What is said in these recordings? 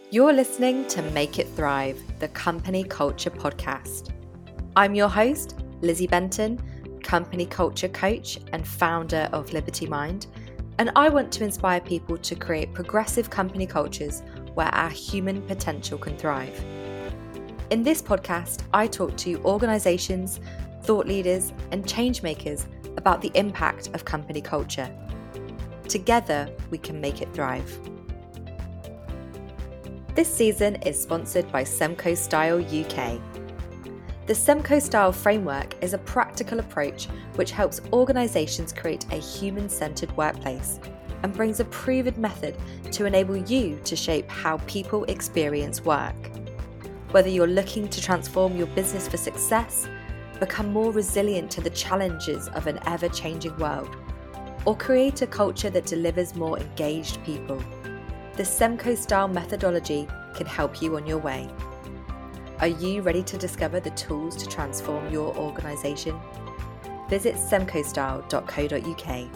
You're listening to Make It Thrive, the Company Culture Podcast. I'm your host, Lizzie Benton, company culture coach and founder of Liberty Mind, and I want to inspire people to create progressive company cultures where our human potential can thrive. In this podcast, I talk to organizations, thought leaders, and change makers about the impact of company culture. Together, we can make it thrive. This season is sponsored by Semco Style UK. The Semco Style framework is a practical approach which helps organisations create a human-centred workplace and brings a proven method to enable you to shape how people experience work. Whether you're looking to transform your business for success, become more resilient to the challenges of an ever-changing world, or create a culture that delivers more engaged people, the Semco Style methodology can help you on your way. Are you ready to discover the tools to transform your organisation? Visit semcostyle.co.uk.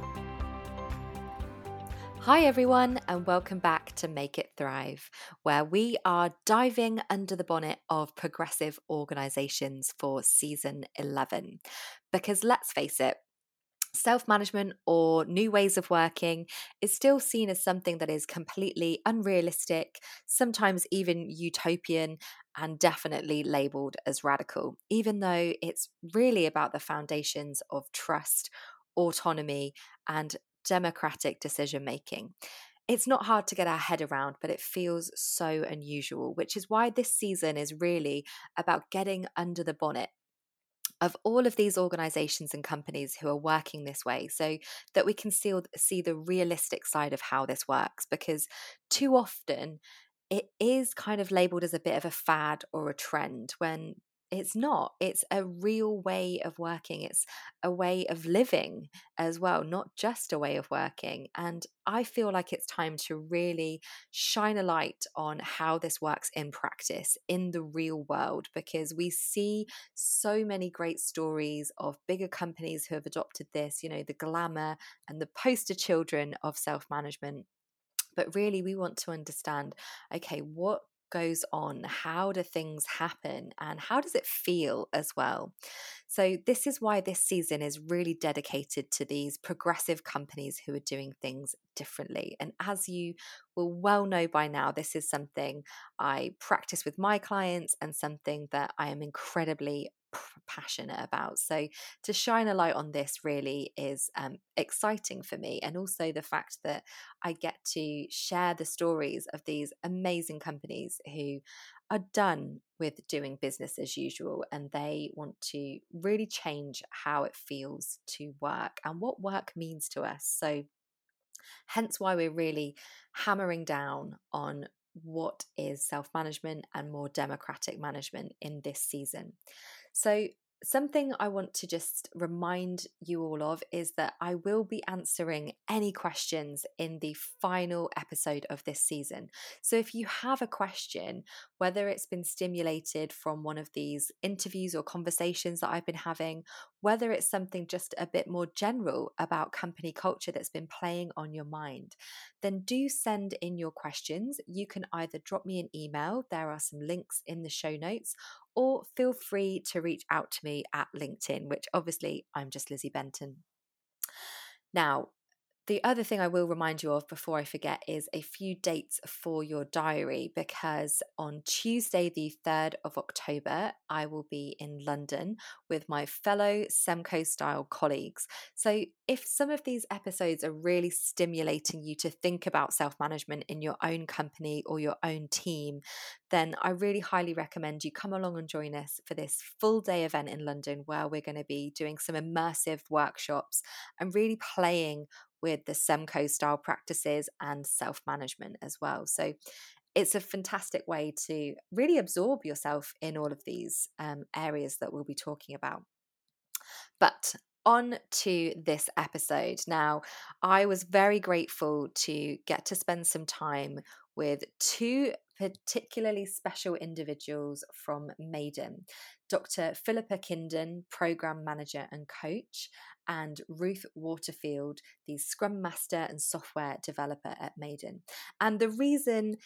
Hi everyone, and welcome back to Make It Thrive, where we are diving under the bonnet of progressive organisations for season 11. Because let's face it, self-management or new ways of working is still seen as something that is completely unrealistic, sometimes even utopian, and definitely labelled as radical, even though it's really about the foundations of trust, autonomy, and democratic decision making. It's not hard to get our head around, but it feels so unusual, which is why this season is really about getting under the bonnet of all of these organizations and companies who are working this way so that we can see the realistic side of how this works, because too often it is kind of labeled as a bit of a fad or a trend when it's not. It's a real way of working. It's a way of living as well, not just a way of working. And I feel like it's time to really shine a light on how this works in practice in the real world, because we see so many great stories of bigger companies who have adopted this, the glamour and the poster children of self-management. But really, we want to understand, okay, what goes on? How do things happen? And how does it feel as well? So, this is why this season is really dedicated to these progressive companies who are doing things differently. And as you will well know by now, this is something I practice with my clients and something that I am incredibly passionate about. So to shine a light on this really is exciting for me, and also the fact that I get to share the stories of these amazing companies who are done with doing business as usual, and they want to really change how it feels to work and what work means to us. So hence why we're really hammering down on what is self-management and more democratic management in this season. So something I want to just remind you all of is that I will be answering any questions in the final episode of this season. So if you have a question, whether it's been stimulated from one of these interviews or conversations that I've been having, whether it's something just a bit more general about company culture that's been playing on your mind, then do send in your questions. You can either drop me an email, there are some links in the show notes, or feel free to reach out to me at LinkedIn, which obviously I'm just Lizzie Benton. Now, the other thing I will remind you of before I forget is a few dates for your diary, because on Tuesday, the 3rd of October, I will be in London with my fellow Semco Style colleagues. So if some of these episodes are really stimulating you to think about self-management in your own company or your own team, then I really highly recommend you come along and join us for this full day event in London, where we're going to be doing some immersive workshops and really playing with the Semco style practices and self-management as well. So it's a fantastic way to really absorb yourself in all of these areas that we'll be talking about. But on to this episode. Now, I was very grateful to get to spend some time with two particularly special individuals from Maiden, Dr. Philippa Kinden, Program Manager and Coach, and Ruth Waterfield, the Scrum Master and Software Developer at Maiden. And the reason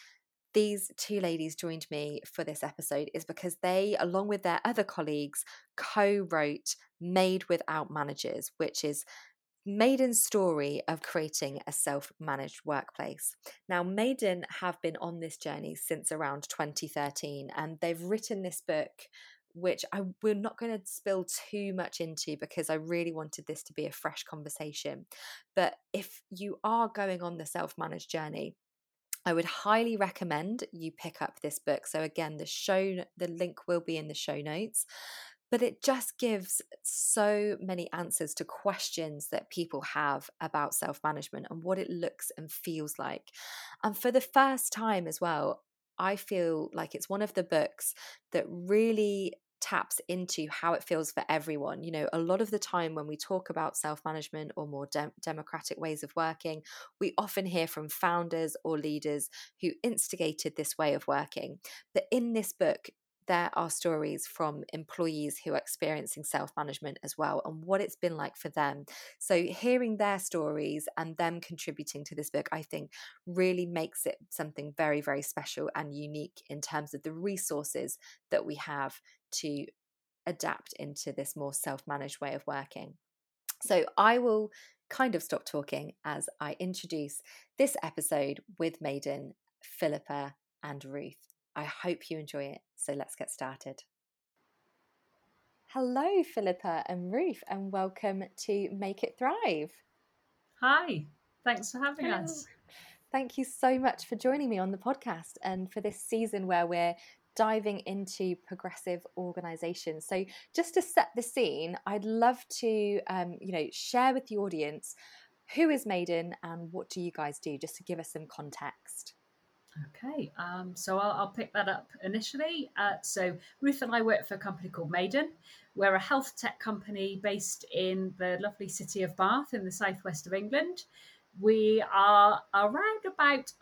these two ladies joined me for this episode is because they, along with their other colleagues, co-wrote Made Without Managers, which is Maiden's story of creating a self-managed workplace. Now, Maiden have been on this journey since around 2013, and they've written this book, which we're not going to spill too much into because I really wanted this to be a fresh conversation. But if you are going on the self-managed journey, I would highly recommend you pick up this book. So again, the link will be in the show notes. But it just gives so many answers to questions that people have about self-management and what it looks and feels like. And for the first time as well, I feel like it's one of the books that really taps into how it feels for everyone. You know, a lot of the time when we talk about self-management or more democratic ways of working, we often hear from founders or leaders who instigated this way of working. But in this book, there are stories from employees who are experiencing self-management as well and what it's been like for them. So hearing their stories and them contributing to this book, I think really makes it something very, very special and unique in terms of the resources that we have to adapt into this more self-managed way of working. So I will kind of stop talking as I introduce this episode with Maiden, Philippa, and Ruth. I hope you enjoy it. So let's get started. Hello, Philippa and Ruth, and welcome to Make It Thrive. Hi, thanks for having us. Thank you so much for joining me on the podcast and for this season where we're diving into progressive organizations. So just to set the scene, I'd love to share with the audience who is Maiden and what do you guys do, just to give us some context. Okay, so I'll pick that up initially. So Ruth and I work for a company called Maiden. We're a health tech company based in the lovely city of Bath in the southwest of England. We are around about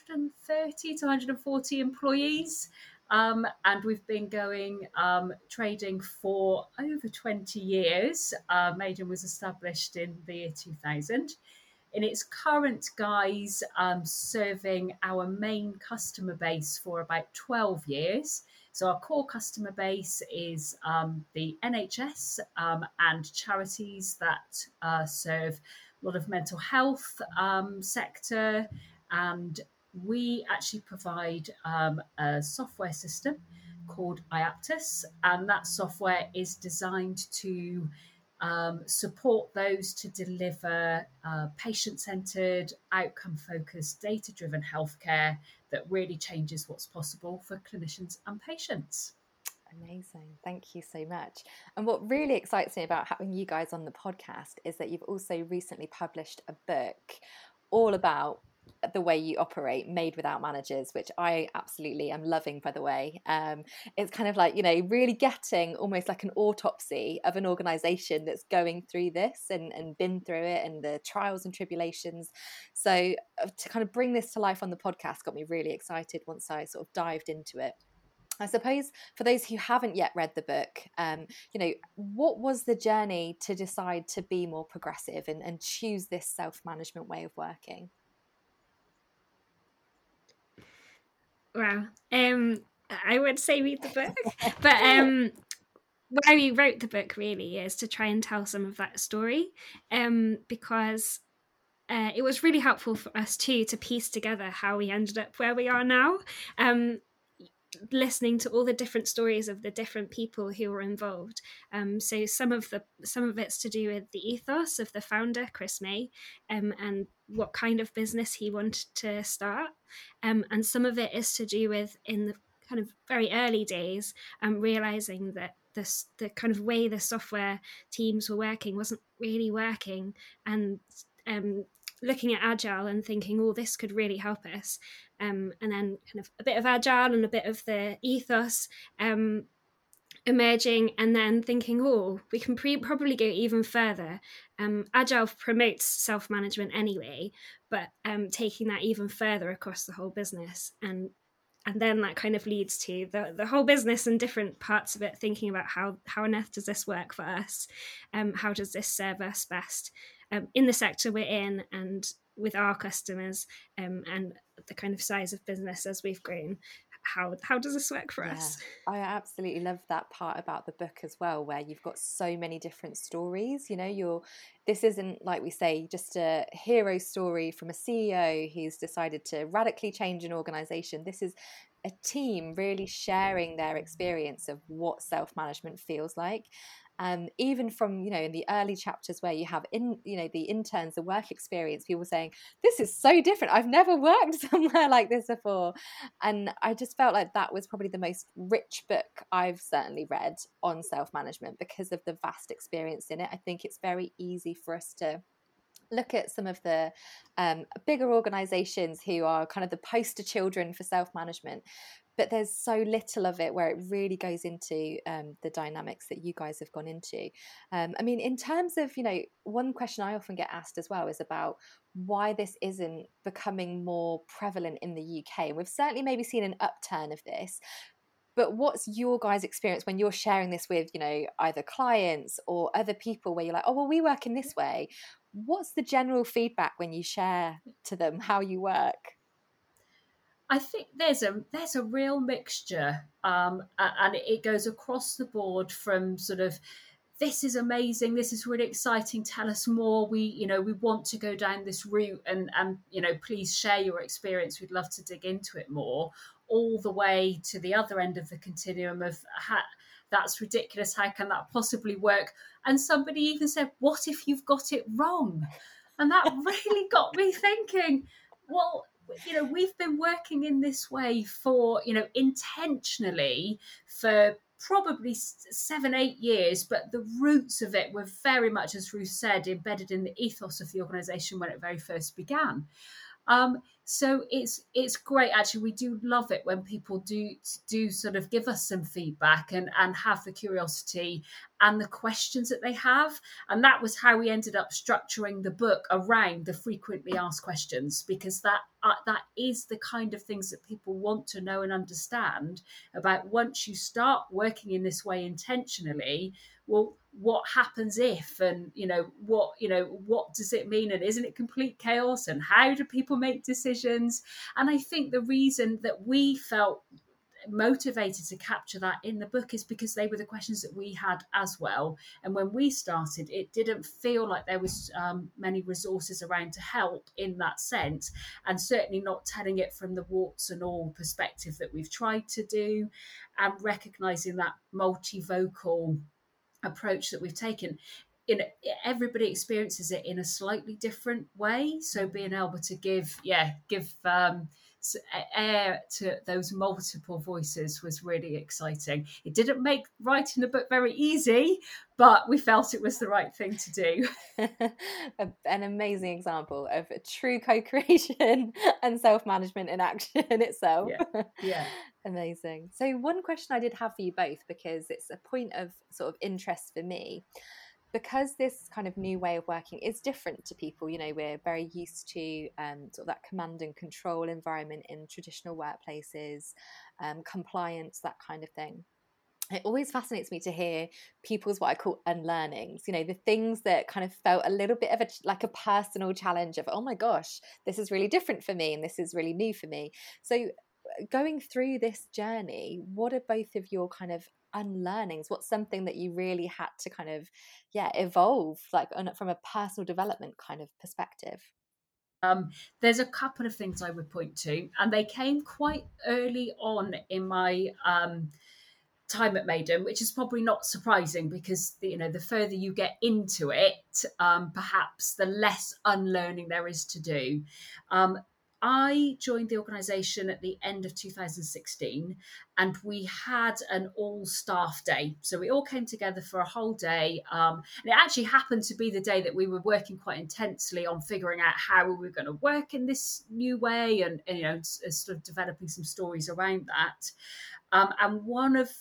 130 to 140 employees. And we've been going trading for over 20 years. Maiden was established in the year 2000. In its current guise, serving our main customer base for about 12 years. So our core customer base is the NHS and charities that serve a lot of mental health sector. And we actually provide a software system called IAPTUS, and that software is designed to support those to deliver patient-centered, outcome-focused, data-driven healthcare that really changes what's possible for clinicians and patients. Amazing. Thank you so much. And what really excites me about having you guys on the podcast is that you've also recently published a book all about the way you operate, Made Without Managers, which I absolutely am loving, by the way. It's kind of like, you know, really getting almost like an autopsy of an organization that's going through this and been through it and the trials and tribulations. So to kind of bring this to life on the podcast got me really excited once I sort of dived into it. I suppose for those who haven't yet read the book, what was the journey to decide to be more progressive and choose this self-management way of working? Wow. I would say read the book, but why we wrote the book really is to try and tell some of that story, because it was really helpful for us too to piece together how we ended up where we are now. Listening to all the different stories of the different people who were involved. So some of it's to do with the ethos of the founder, Chris May, and what kind of business he wanted to start. And some of it is to do with, in the kind of very early days, realizing that the kind of way the software teams were working wasn't really working, and looking at Agile and thinking, oh, this could really help us. And then kind of a bit of Agile and a bit of the ethos emerging, and then thinking, oh, we can probably go even further. Agile promotes self-management anyway, but taking that even further across the whole business. And then that kind of leads to the whole business and different parts of it, thinking about how on earth does this work for us? How does this serve us best in the sector we're in, and with our customers, and the kind of size of business as we've grown. How does this work for us? I absolutely love that part about the book as well, where you've got so many different stories. This isn't, like we say, just a hero story from a CEO who's decided to radically change an organization. This is a team really sharing their experience of what self-management feels like. Even from, in the early chapters where you have the interns, the work experience, people saying, this is so different. I've never worked somewhere like this before. And I just felt like that was probably the most rich book I've certainly read on self-management because of the vast experience in it. I think it's very easy for us to look at some of the bigger organizations who are kind of the poster children for self-management, but there's so little of it where it really goes into the dynamics that you guys have gone into. I mean, in terms of, one question I often get asked as well is about why this isn't becoming more prevalent in the UK. And we've certainly maybe seen an upturn of this, but what's your guys' experience when you're sharing this with, either clients or other people where you're like, oh, well, we work in this way? What's the general feedback when you share to them how you work? I think there's a real mixture, and it goes across the board from sort of, this is amazing, this is really exciting, tell us more, we want to go down this route, and please share your experience, we'd love to dig into it more, all the way to the other end of the continuum of, that's ridiculous, how can that possibly work? And somebody even said, what if you've got it wrong? And that really got me thinking, well, we've been working in this way for, intentionally for probably 7-8 years, but the roots of it were very much, as Ruth said, embedded in the ethos of the organization when it very first began. So it's great. Actually, we do love it when people do sort of give us some feedback and have the curiosity and the questions that they have. And that was how we ended up structuring the book around the frequently asked questions, because that is the kind of things that people want to know and understand about. Once you start working in this way intentionally, well, what happens if, and what does it mean, and isn't it complete chaos, and how do people make decisions? And I think the reason that we felt motivated to capture that in the book is because they were the questions that we had as well. And when we started, it didn't feel like there was many resources around to help in that sense, and certainly not telling it from the warts and all perspective that we've tried to do, and recognizing that multivocal approach that we've taken. Everybody experiences it in a slightly different way, so being able to give air to those multiple voices was really exciting. It didn't make writing a book very easy, but we felt it was the right thing to do. An amazing example of a true co-creation and self-management in action itself. Yeah. Amazing. So one question I did have for you both, because it's a point of sort of interest for me, because this kind of new way of working is different to people. We're very used to sort of that command and control environment in traditional workplaces, compliance, that kind of thing. It always fascinates me to hear people's what I call unlearnings, the things that kind of felt a little bit of like a personal challenge of, oh my gosh, this is really different for me and this is really new for me. So going through this journey, what are both of your kind of unlearnings? What's something that you really had to kind of evolve, like from a personal development kind of perspective? There's a couple of things I would point to, and they came quite early on in my time at Maiden, which is probably not surprising, because the further you get into it, perhaps the less unlearning there is to do. I joined the organisation at the end of 2016, and we had an all-staff day. So we all came together for a whole day. And it actually happened to be the day that we were working quite intensely on figuring out how we were going to work in this new way, and sort of developing some stories around that. And one of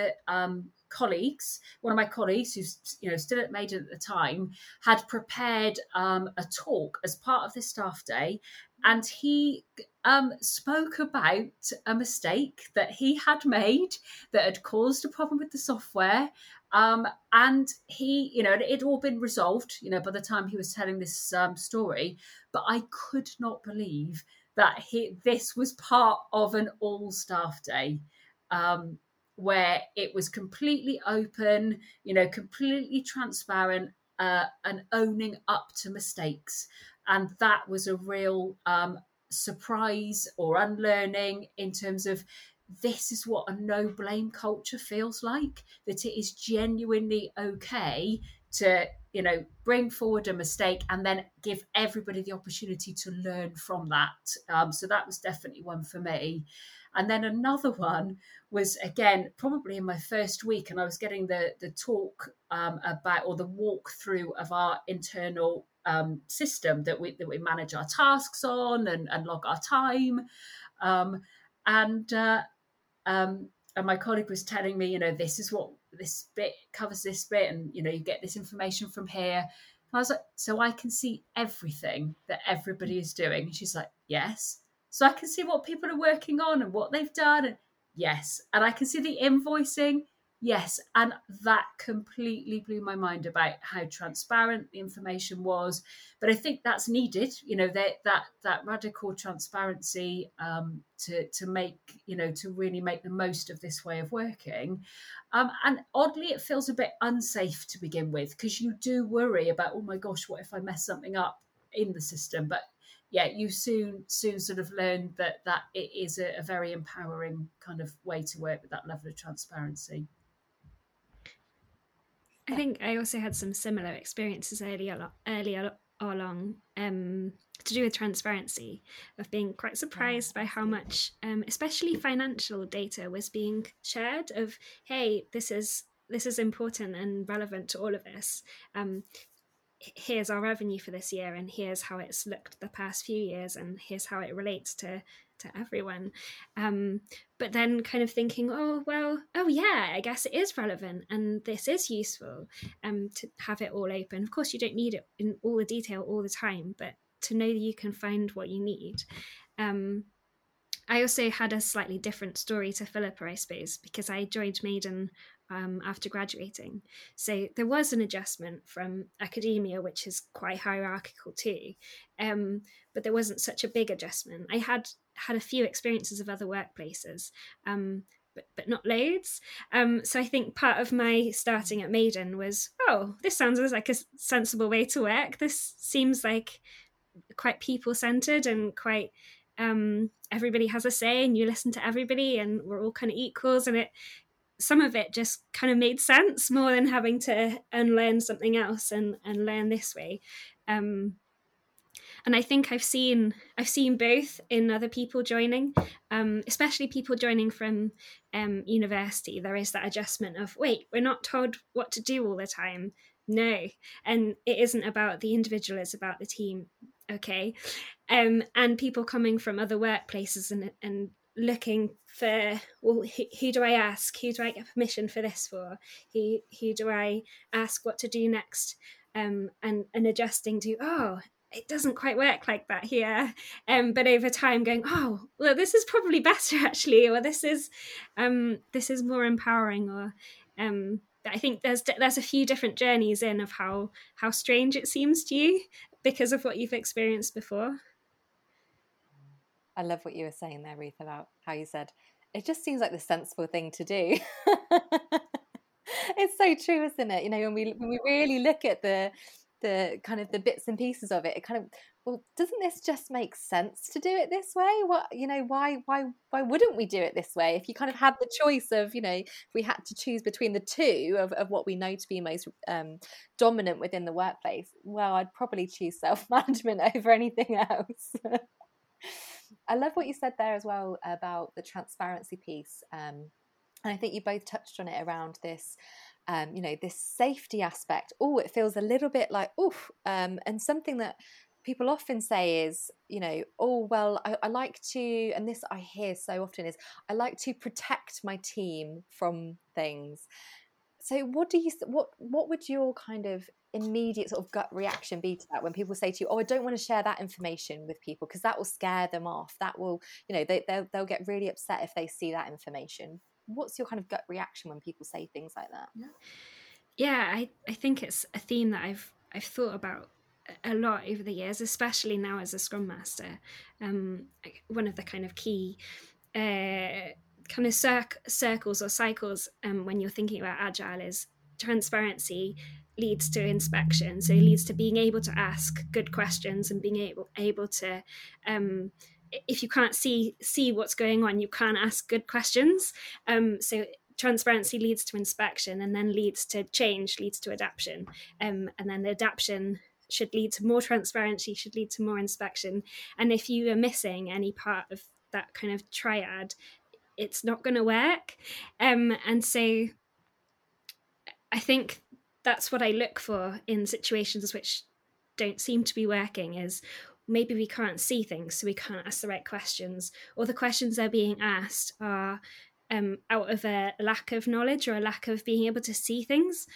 my colleagues, who's still at Maiden at the time, had prepared a talk as part of this staff day, and he spoke about a mistake that he had made that had caused a problem with the software. And he, it had all been resolved, by the time he was telling this story. But I could not believe that this was part of an all staff day. Where it was completely open, completely transparent, and owning up to mistakes. And that was a real surprise or unlearning in terms of this is what a no blame culture feels like, that it is genuinely okay to bring forward a mistake and then give everybody the opportunity to learn from that. So that was definitely one for me. And then another one was, again, probably in my first week, and I was getting the talk about, or the walkthrough of our internal system that we manage our tasks on and log our time. And my colleague was telling me, this is what this bit covers, this bit, and you get this information from here. And I was like, so I can see everything that everybody is doing. And she's like, yes. So I can see what people are working on and what they've done. And yes. And I can see the invoicing. Yes. And that completely blew my mind about how transparent the information was. But I think that's needed, that radical transparency to make, to really make the most of this way of working. And oddly, it feels a bit unsafe to begin with, because you do worry about, oh my gosh, what if I mess something up in the system? But yeah, you soon sort of learn that it is a very empowering kind of way to work with that level of transparency. I think I also had some similar experiences earlier along to do with transparency, of being quite surprised by how much, especially financial data, was being shared. Of, hey, this is important and relevant to all of us. Here's our revenue for this year, and here's how it's looked the past few years, and here's how it relates to everyone. But then kind of thinking, oh yeah, I guess it is relevant and this is useful, to have it all open. Of course, you don't need it in all the detail all the time, but to know that you can find what you need. I also had a slightly different story to Philippa, I suppose, because I joined Maiden after graduating. So there was an adjustment from academia, which is quite hierarchical too. But there wasn't such a big adjustment. I had a few experiences of other workplaces, but not loads. So I think part of my starting at Maiden was, oh, this sounds like a sensible way to work. This seems like quite people-centered and quite everybody has a say and you listen to everybody and we're all kind of equals, and some of it just kind of made sense more than having to unlearn something else and learn this way. And I think I've seen both in other people joining, especially people joining from university. There is that adjustment of, wait, we're not told what to do all the time. No, and it isn't about the individual, it's about the team. Okay. And people coming from other workplaces and looking for, well, who do I ask? Who do I get permission for this for? Who do I ask what to do next? And adjusting to, oh, it doesn't quite work like that here. But over time going, oh, well, this is probably better actually, or this is more empowering, or I think there's a few different journeys in of how strange it seems to you because of what you've experienced before. I love what you were saying there, Ruth, about how you said it just seems like the sensible thing to do. It's so true, isn't it? When we really look at the kind of the bits and pieces of it, it kind of, well, doesn't this just make sense to do it this way? What, why wouldn't we do it this way? If you kind of had the choice of, if we had to choose between the two of what we know to be most dominant within the workplace, well, I'd probably choose self-management over anything else. I love what you said there as well about the transparency piece. And I think you both touched on it around this, this safety aspect. Oh, it feels a little bit like, oof. And something that people often say is, oh, well, I like to, and this I hear so often is, I like to protect my team from things. So what would your kind of immediate sort of gut reaction be to that when people say to you, oh, I don't want to share that information with people because that will scare them off, that will, they'll get really upset if they see that information? What's your kind of gut reaction when people say things like that? Yeah, I think it's a theme that I've thought about a lot over the years, especially now as a Scrum Master. One of the kind of key kind of circles or cycles when you're thinking about Agile is transparency leads to inspection. So it leads to being able to ask good questions and being able to if you can't see what's going on, you can't ask good questions. So transparency leads to inspection, and then leads to change, leads to adaptation, and then the adaptation should lead to more transparency, should lead to more inspection. And if you are missing any part of that kind of triad, it's not going to work. And so I think that's what I look for in situations which don't seem to be working, is maybe we can't see things, so we can't ask the right questions, or the questions they're being asked are out of a lack of knowledge or a lack of being able to see things.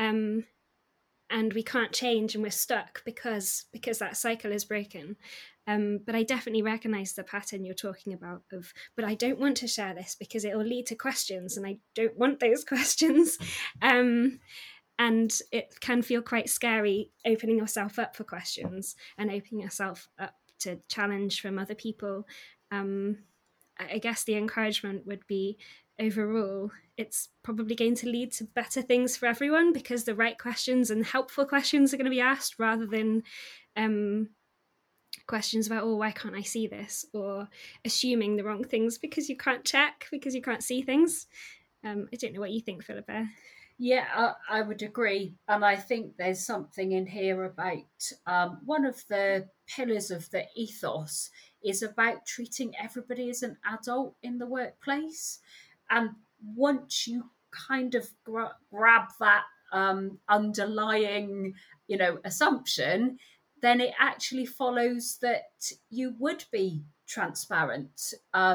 And we can't change, and we're stuck because that cycle is broken. But I definitely recognize the pattern you're talking about of, but I don't want to share this because it will lead to questions, and I don't want those questions. And it can feel quite scary opening yourself up for questions and opening yourself up to challenge from other people. I guess the encouragement would be, overall, it's probably going to lead to better things for everyone, because the right questions and helpful questions are going to be asked, rather than questions about, oh, why can't I see this, or assuming the wrong things because you can't check, because you can't see things. I don't know what you think, Philippa. Yeah, I would agree. And I think there's something in here about one of the pillars of the ethos is about treating everybody as an adult in the workplace. And once you kind of grab that underlying, assumption, then it actually follows that you would be transparent.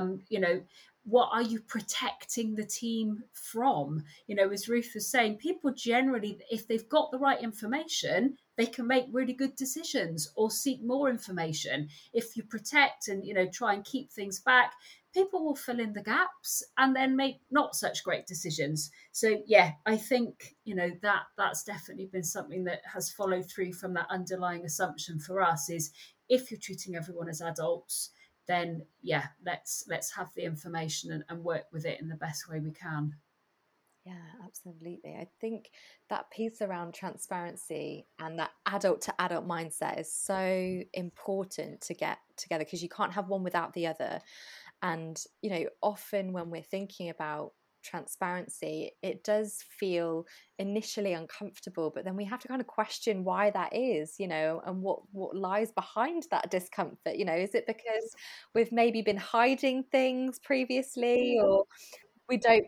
What are you protecting the team from? As Ruth was saying, people generally, if they've got the right information, they can make really good decisions or seek more information. If you protect and, try and keep things back, people will fill in the gaps and then make not such great decisions. So, yeah, I think, that's definitely been something that has followed through from that underlying assumption for us is, if you're treating everyone as adults, then let's have the information and work with it in the best way we can. Yeah, absolutely. I think that piece around transparency and that adult to adult mindset is so important to get together, because you can't have one without the other. And, often when we're thinking about transparency, it does feel initially uncomfortable, but then we have to kind of question why that is, and what lies behind that discomfort. Is it because we've maybe been hiding things previously, or we don't,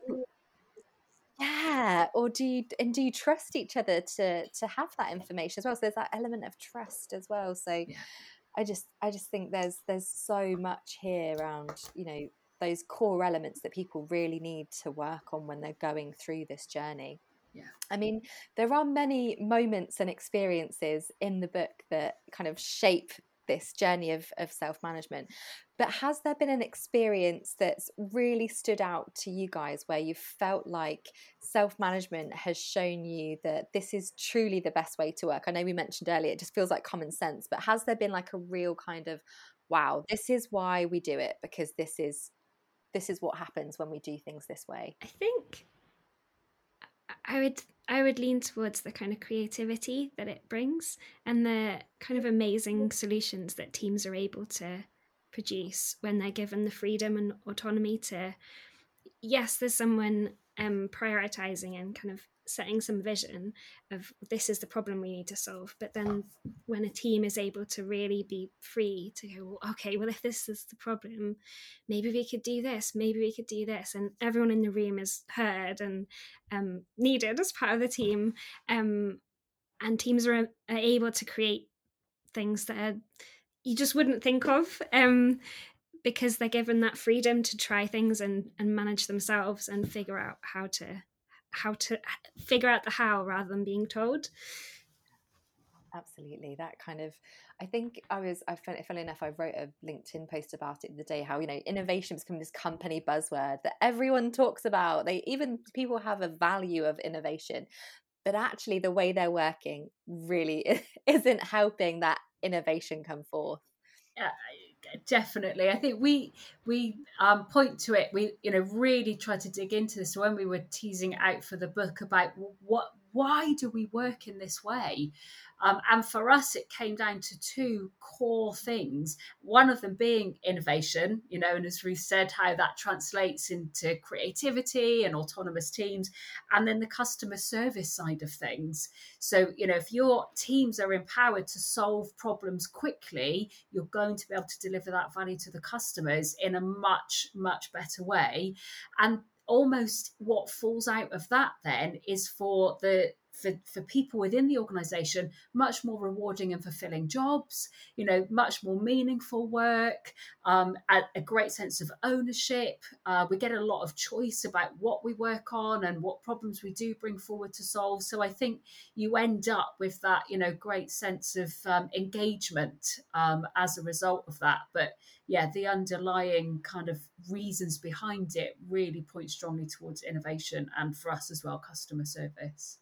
or do you trust each other to have that information as well? So there's that element of trust as well. So yeah. I just think there's so much here around, those core elements that people really need to work on when they're going through this journey. Yeah. I mean, there are many moments and experiences in the book that kind of shape this journey of self-management, but has there been an experience that's really stood out to you guys where you felt like self-management has shown you that this is truly the best way to work? I know we mentioned earlier it just feels like common sense, but has there been like a real kind of, wow, this is why we do it, because this is what happens when we do things this way? I think I would lean towards the kind of creativity that it brings, and the kind of amazing solutions that teams are able to produce when they're given the freedom and autonomy to, yes, there's someone prioritizing and kind of setting some vision of, this is the problem we need to solve, but then when a team is able to really be free to go, okay, well, if this is the problem, maybe we could do this, maybe we could do this, and everyone in the room is heard and needed as part of the team, and teams are able to create things that you just wouldn't think of, because they're given that freedom to try things and manage themselves and figure out how to figure out the how rather than being told. Absolutely. That kind of, I think funny enough, I wrote a LinkedIn post about it the day, how, innovation has become this company buzzword that everyone talks about. Even people have a value of innovation, but actually the way they're working really isn't helping that innovation come forth. Definitely. I think we point to it. We really try to dig into this when we were teasing it out for the book about why do we work in this way. And for us, it came down to two core things. One of them being innovation, and as Ruth said, how that translates into creativity and autonomous teams, and then the customer service side of things. So, if your teams are empowered to solve problems quickly, you're going to be able to deliver that value to the customers in a much, much better way. And almost what falls out of that then is for people within the organization, much more rewarding and fulfilling jobs, much more meaningful work, a great sense of ownership. We get a lot of choice about what we work on and what problems we do bring forward to solve. So I think you end up with that, great sense of engagement as a result of that. But yeah, the underlying kind of reasons behind it really point strongly towards innovation, and for us as well, customer service.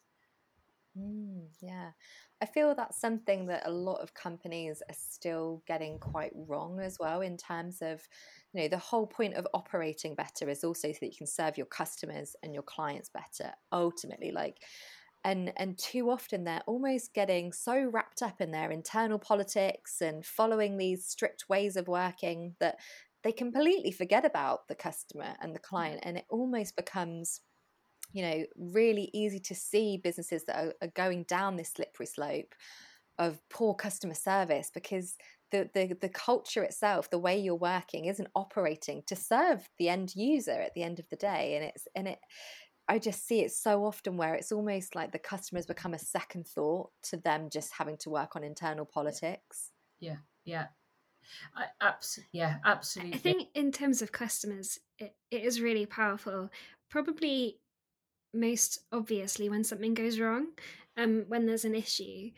Yeah, I feel that's something that a lot of companies are still getting quite wrong as well, in terms of, the whole point of operating better is also so that you can serve your customers and your clients better, ultimately. And too often they're almost getting so wrapped up in their internal politics and following these strict ways of working that they completely forget about the customer and the client, and it almost becomes really easy to see businesses that are going down this slippery slope of poor customer service, because the culture itself, the way you're working, isn't operating to serve the end user at the end of the day. I just see it so often where it's almost like the customers become a second thought to them just having to work on internal politics. Yeah. Absolutely. I think in terms of customers, it is really powerful. Probably most obviously when something goes wrong, when there's an issue.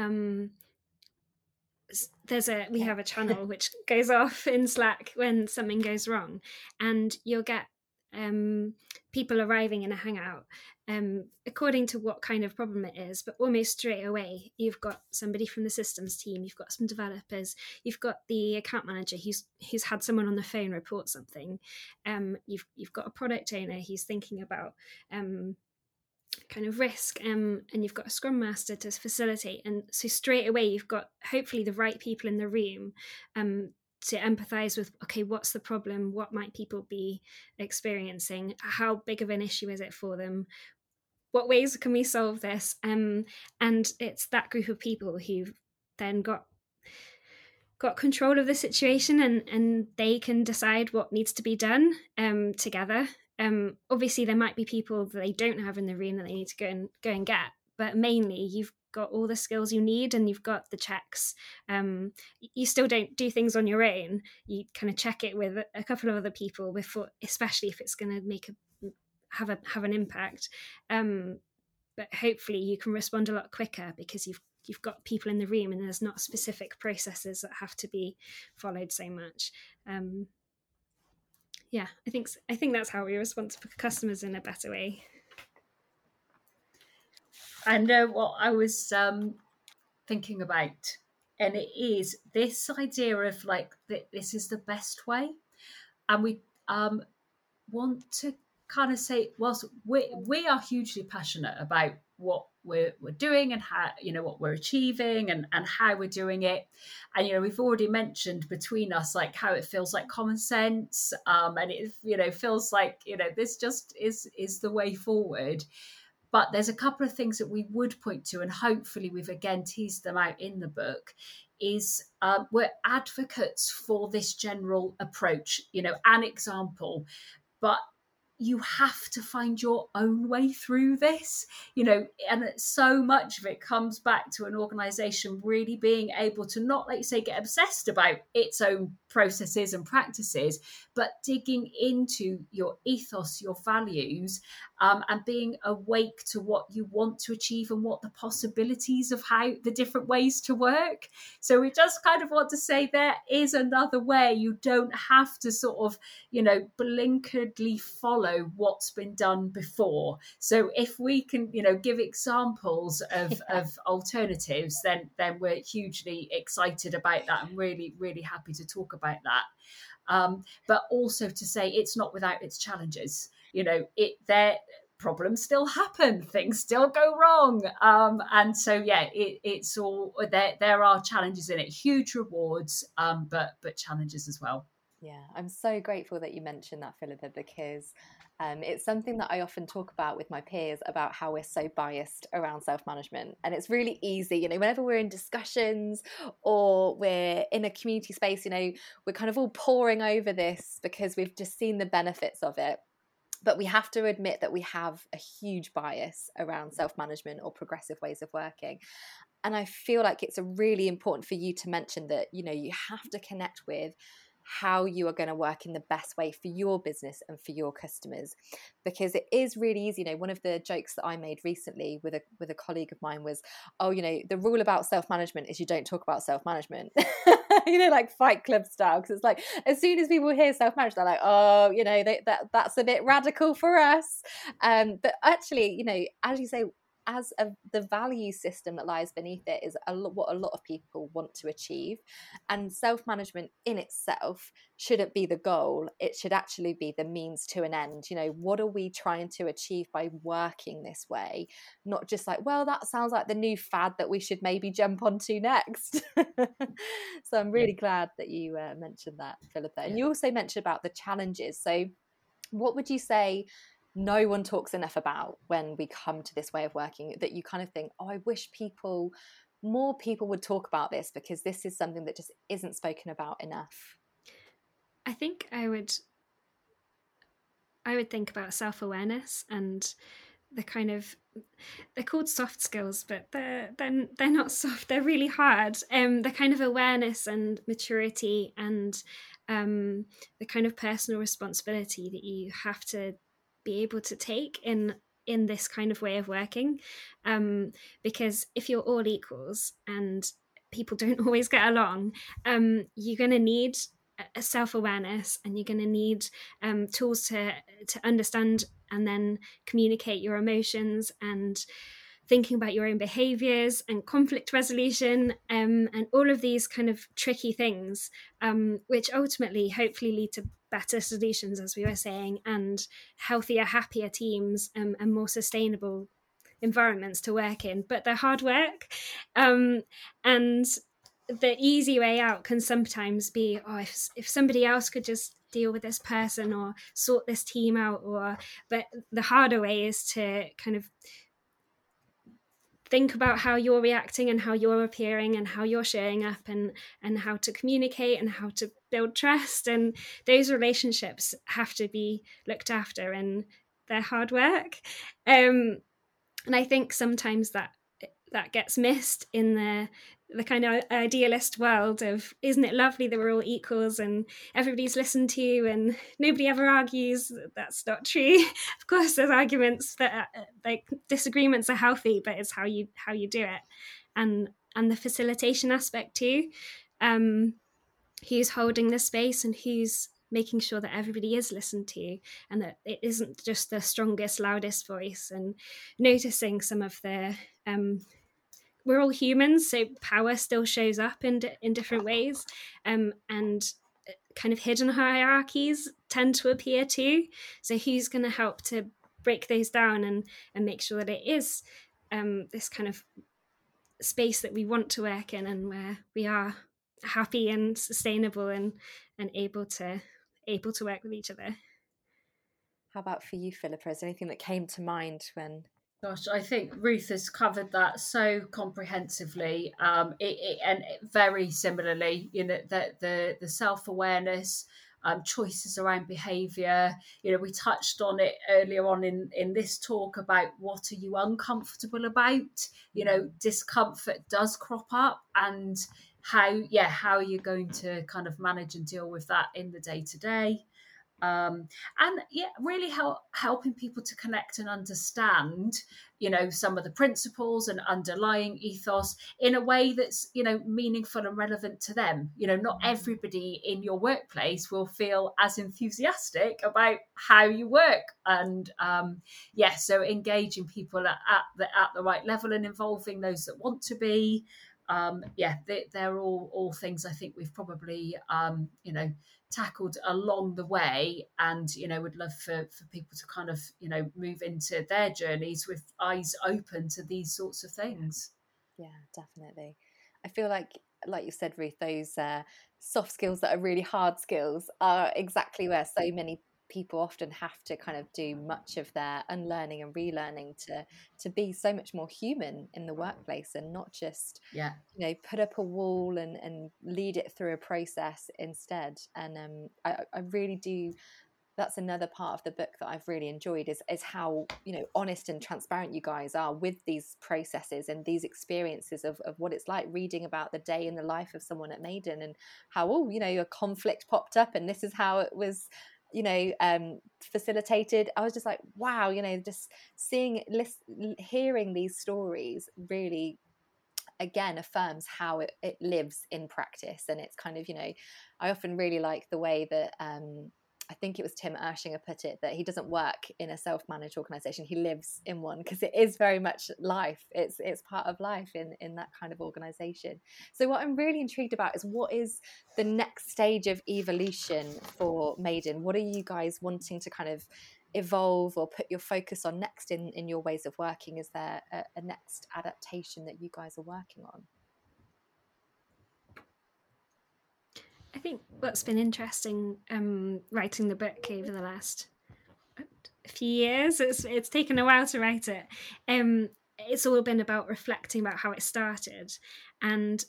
We have a channel which goes off in Slack when something goes wrong, and you'll get people arriving in a hangout according to what kind of problem it is, but almost straight away you've got somebody from the systems team, you've got some developers, you've got the account manager who's had someone on the phone report something, you've got a product owner who's thinking about kind of risk, and you've got a scrum master to facilitate, and so straight away you've got hopefully the right people in the room to empathize with, okay, what's the problem, what might people be experiencing, how big of an issue is it for them, what ways can we solve this, and it's that group of people who've then got control of the situation, and they can decide what needs to be done together. Obviously there might be people that they don't have in the room that they need to go and get, but mainly you've got all the skills you need and you've got the checks. You still don't do things on your own. You kind of check it with a couple of other people before, especially if it's going to have an impact. But hopefully you can respond a lot quicker because you've got people in the room and there's not specific processes that have to be followed so much. Yeah, I think that's how we respond to customers in a better way. I know what I was thinking about, and it is this idea of like this is the best way, and we want to kind of say, whilst we are hugely passionate about what we're doing and how, what we're achieving and how we're doing it, and we've already mentioned between us like how it feels like common sense, and it feels like this just is the way forward. But there's a couple of things that we would point to, and hopefully we've again teased them out in the book, is we're advocates for this general approach, an example, but you have to find your own way through this, and so much of it comes back to an organization really being able to not, like you say, get obsessed about its own processes and practices, but digging into your ethos, your values, and being awake to what you want to achieve and what the possibilities of how the different ways to work. So we just kind of want to say there is another way. You don't have to sort of, blinkeredly follow what's been done before. So if we can, give examples of alternatives, then we're hugely excited about that and really, really happy to talk about that. But also to say it's not without its challenges. Their problems still happen, things still go wrong, and so it's all there are challenges in it, huge rewards, but challenges as well. Yeah, I'm so grateful that you mentioned that, Philippa, because it's something that I often talk about with my peers about how we're so biased around self-management. And it's really easy, whenever we're in discussions or we're in a community space, we're kind of all poring over this because we've just seen the benefits of it. But we have to admit that we have a huge bias around self-management or progressive ways of working. And I feel like it's really important for you to mention that, you have to connect with how you are going to work in the best way for your business and for your customers, because it is really easy. One of the jokes that I made recently with a colleague of mine was, the rule about self-management is you don't talk about self-management, like Fight Club style, because it's like as soon as people hear self-management, they're like, oh, that's a bit radical for us. But actually, as you say, the value system that lies beneath it is what a lot of people want to achieve. And self-management in itself shouldn't be the goal. It should actually be the means to an end. What are we trying to achieve by working this way? Not just like, well, that sounds like the new fad that we should maybe jump onto next. So I'm really glad that you mentioned that, Philippa. And you also mentioned about the challenges. So what would you say no one talks enough about when we come to this way of working, that you kind of think, oh, I wish more people would talk about this, because this is something that just isn't spoken about enough? I think I would think about self-awareness and they're called soft skills, but they're not soft, they're really hard. The kind of awareness and maturity and the kind of personal responsibility that you have to be able to take in this kind of way of working, because if you're all equals and people don't always get along, you're going to need a self-awareness, and you're going to need tools to understand and then communicate your emotions, and thinking about your own behaviors and conflict resolution, and all of these kind of tricky things, which ultimately hopefully lead to better solutions, as we were saying, and healthier, happier teams, and more sustainable environments to work in. But they're hard work, and the easy way out can sometimes be, if somebody else could just deal with this person or sort this team out, but the harder way is to kind of think about how you're reacting and how you're appearing and how you're showing up, and how to communicate and how to build trust. And those relationships have to be looked after, and they're hard work. And I think sometimes that gets missed in the kind of idealist world of, isn't it lovely that we're all equals and everybody's listened to and nobody ever argues? That's not true. Of course there's arguments, that like disagreements are healthy, but it's how you do it, and the facilitation aspect too. Who's holding the space and who's making sure that everybody is listened to, and that it isn't just the strongest, loudest voice, and noticing some of the we're all humans, so power still shows up in different ways, and kind of hidden hierarchies tend to appear too. So who's going to help to break those down and make sure that it is this kind of space that we want to work in, and where we are happy and sustainable and able to work with each other. How about for you, Philippa? Is there anything that came to mind when? Gosh, I think Ruth has covered that so comprehensively, and very similarly, the self-awareness, choices around behaviour. We touched on it earlier on in this talk about what are you uncomfortable about. Discomfort does crop up, and how are you going to kind of manage and deal with that in the day-to-day. And yeah, really helping people to connect and understand, some of the principles and underlying ethos in a way that's, meaningful and relevant to them. Not everybody in your workplace will feel as enthusiastic about how you work. And so engaging people at the right level and involving those that want to be. They're all things I think we've probably, tackled along the way, and would love for people to kind of move into their journeys with eyes open to these sorts of things. Yeah, definitely. I feel like you said, Ruth, those soft skills that are really hard skills are exactly where so many people often have to kind of do much of their unlearning and relearning to be so much more human in the workplace, and not just put up a wall and lead it through a process instead. And I really do. That's another part of the book that I've really enjoyed is how honest and transparent you guys are with these processes and these experiences of what it's like reading about the day in the life of someone at Maiden, and how a conflict popped up and this is how it was facilitated. I was just like, wow, just hearing these stories really again affirms how it lives in practice. And it's kind of I often really like the way that I think it was Tim Erschinger put it, that he doesn't work in a self-managed organization, he lives in one, because it is very much life. It's part of life in that kind of organization. So what I'm really intrigued about is, what is the next stage of evolution for Maiden? What are you guys wanting to kind of evolve or put your focus on next in your ways of working? Is there a next adaptation that you guys are working on? I think what's been interesting writing the book over the last few years, it's taken a while to write it. It's all been about reflecting about how it started, and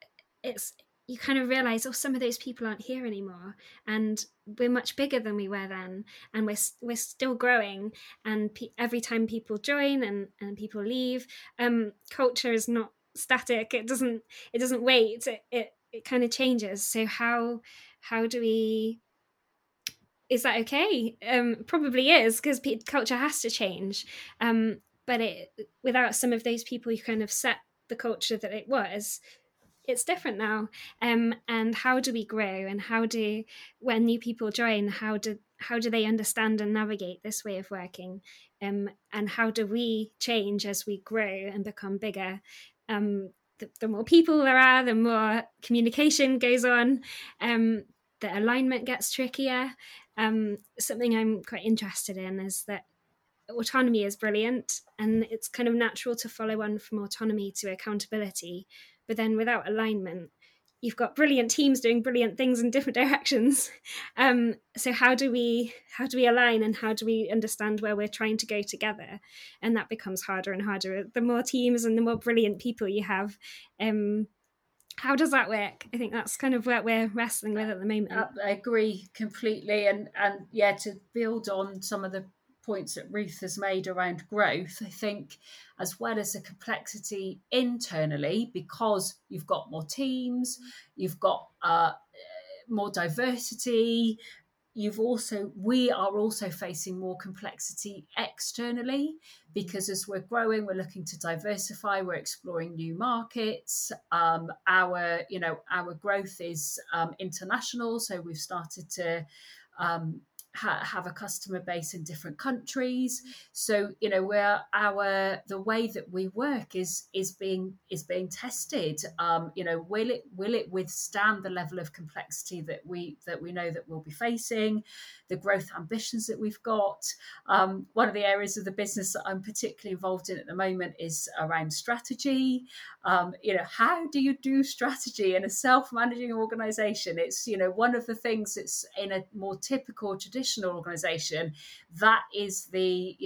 you kind of realize, some of those people aren't here anymore, and we're much bigger than we were then, and we're still growing. And every time people join and people leave, culture is not static. It doesn't wait. It kind of changes. So how do we? Is that okay? Probably is, because culture has to change. But without some of those people who kind of set the culture that it was, it's different now. And how do we grow? And when new people join, how do they understand and navigate this way of working? And how do we change as we grow and become bigger? The more people there are, the more communication goes on. The alignment gets trickier. Something I'm quite interested in is that autonomy is brilliant, and it's kind of natural to follow on from autonomy to accountability. But then without alignment, you've got brilliant teams doing brilliant things in different directions. So how do we align, and how do we understand where we're trying to go together? And that becomes harder and harder the more teams and the more brilliant people you have. How does that work? I think that's kind of what we're wrestling with at the moment. I agree completely. And to build on some of the points that Ruth has made around growth, I think, as well as the complexity internally, because you've got more teams, you've got more diversity, we are also facing more complexity externally, because as we're growing, we're looking to diversify, we're exploring new markets. Our growth is international, so we've started to have a customer base in different countries. So the way that we work is being tested. Will it withstand the level of complexity that we know that we'll be facing, the growth ambitions that we've got? One of the areas of the business that I'm particularly involved in at the moment is around strategy. How do you do strategy in a self-managing organization? It's one of the things that's in a more typical traditional organization, that is the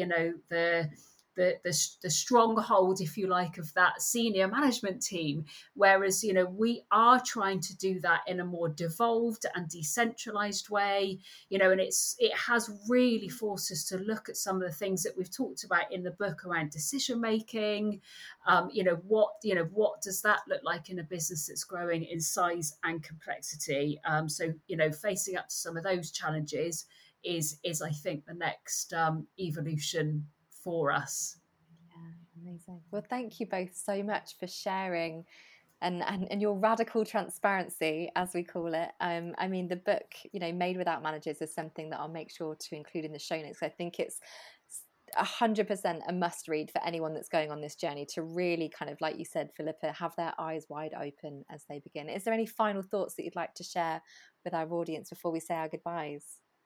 stronghold, if you like, of that senior management team. Whereas we are trying to do that in a more devolved and decentralized way, and it has really forced us to look at some of the things that we've talked about in the book around decision making. What does that look like in a business that's growing in size and complexity? So facing up to some of those challenges is I think the next evolution for us. Yeah, amazing. Well, thank you both so much for sharing and your radical transparency, as we call it. I mean, the book, Made Without Managers, is something that I'll make sure to include in the show notes. I think it's 100% a must read for anyone that's going on this journey, to really kind of, like you said, Philippa, have their eyes wide open as they begin. Is there any final thoughts that you'd like to share with our audience before we say our goodbyes?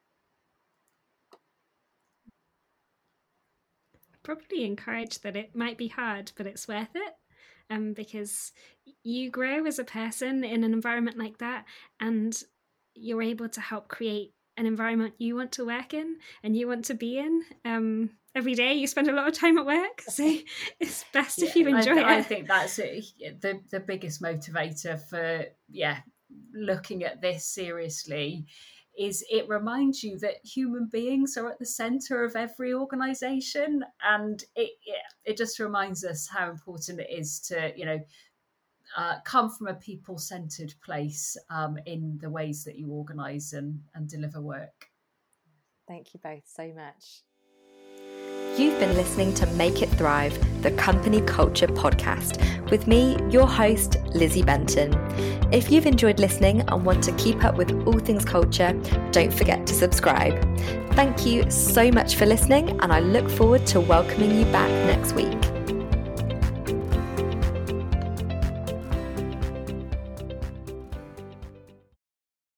Probably encourage that it might be hard, but it's worth it. Because you grow as a person in an environment like that, and you're able to help create an environment you want to work in and you want to be in. Every day you spend a lot of time at work, so it's best if you enjoy it. I think that's the biggest motivator for looking at this seriously. Is it reminds you that human beings are at the centre of every organisation, and it just reminds us how important it is to come from a people-centred place in the ways that you organise and deliver work. Thank you both so much. You've been listening to Make It Thrive, the Company Culture Podcast, with me, your host, Lizzie Benton. If you've enjoyed listening and want to keep up with all things culture, don't forget to subscribe. Thank you so much for listening, and I look forward to welcoming you back next week.